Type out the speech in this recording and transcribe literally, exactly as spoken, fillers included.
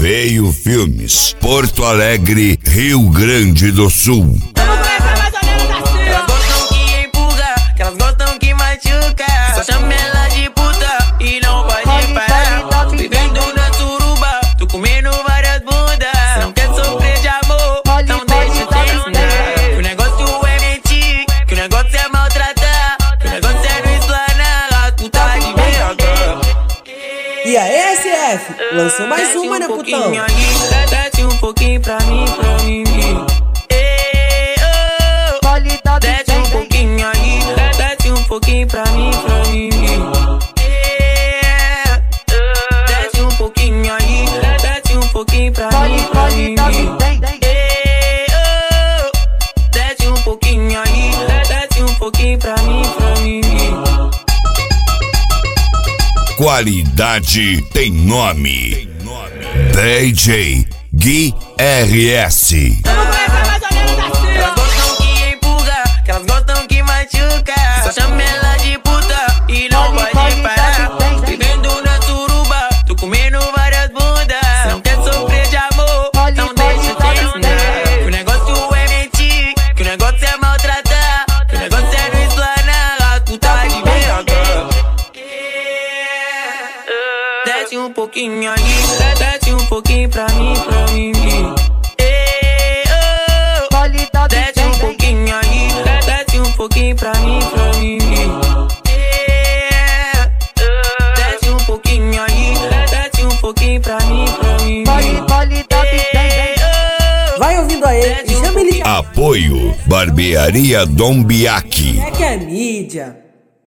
Feio Filmes, Porto Alegre, Rio Grande do Sul. Elas gostam que empurra, que elas gostam que machuca. Só chama ela de puta e não pode parar. Vivendo na suruba, tô comendo várias bundas. Se não quer sofrer de amor, então deixa eu terminar. Que o negócio é mentir, que o negócio é maltratar, que o negócio é não explanar a puta de vergonha. E a S F lançou mais uma, né, putão? Desce um pouquinho pra mim, pra mim. Desce um pouquinho aí, desce um pouquinho pra mim, pra mim. Desce um pouquinho aí, desce um pouquinho pra mim, pra mim. Desce um pouquinho aí, desce um pouquinho pra mim, pra mim. Qualidade tem nome. D J Gui R S. Elas gostam que empurra, que elas gostam que machuca. Só chama ela de puta e não pode parar. Vivendo na suruba, tô comendo várias bundas. Se não quer sofrer de amor, então deixa eu terminar. Que o negócio é mentir, que o negócio é maltratar, que o negócio é não explanar a puta de vergonha. Desce um pouquinho aí, desce um pouquinho pra mim, pra mim. Desce um pouquinho aí, desce um pouquinho pra mim, pra mim. Desce um pouquinho aí, desce um pouquinho pra mim, pra mim. Vai ouvindo aí e chama ele de Apoio Barbearia Dom Biaki. é que é mídia.